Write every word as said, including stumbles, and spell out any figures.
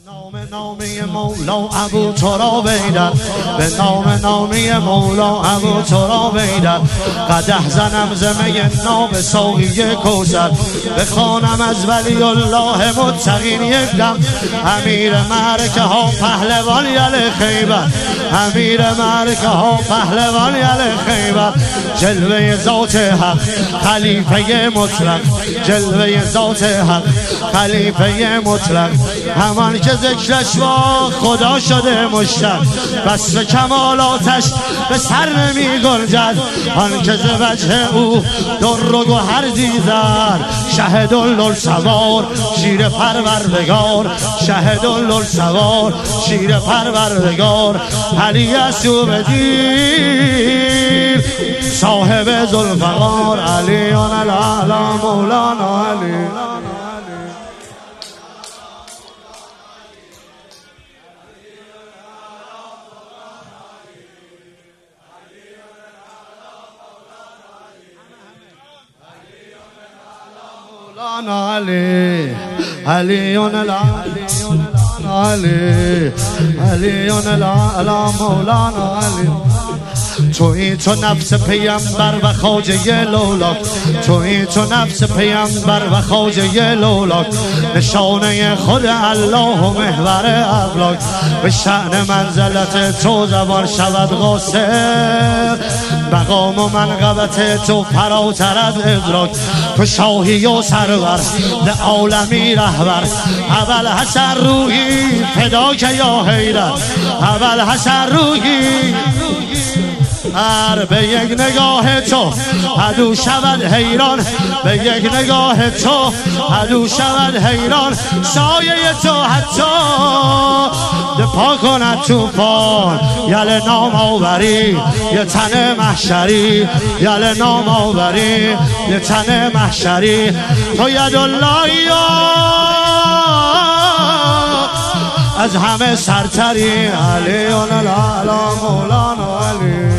نام نامی مولا ابو تراب ایدر، به نام نامی مولا ابو تراب ایدر، قدح زنم زمه ناب ساقی کوثر، بخوانم از ولی الله متقین یک دم، امیر معرکه ها پهلوان یل خیبر، امیر معرکه ها پهلوان یل خیبر، جلوه ذات حق خلیفه مطلق، جلوه ذات حق خلیفه مطلق، همان که ذکرش با خدا شده مشتق، بس به کمالاتش به سر نمی گنجد، آن که ز وجه او در و گوهر دیدر، شهد اللل سوار شیر پروردگار، شهد اللل سوار شیر پروردگار، علی اسو بدیر صاحب ذوالفقار، علی الاعلی مولانا علی. علی علی علی علی الاعلی مولانا علی. تویی تو نفس پیامبر و خواجه لولاک، تویی تو نفس پیامبر و خواجه لولاک، نشانه خود الله و محور افلاک، به شأن منزلت تو زبان شود قاصر، مقام و منقبت تو فراتر از ادراک، تو شاهی و سرور به عالمی رهبر، اول حسن روحی فدا که یا حیدر، اول حسن روحی هر به یک نگاه تو عدو شود حیران، به یک نگاه تو عدو شود حیران، سایه تو حتی دپا کند توفان، یل نام آوری یه تن محشری، یل نام آوری یه تن محشری، تو ید الله از همه سرتری، علی الاعلی مولانا علی.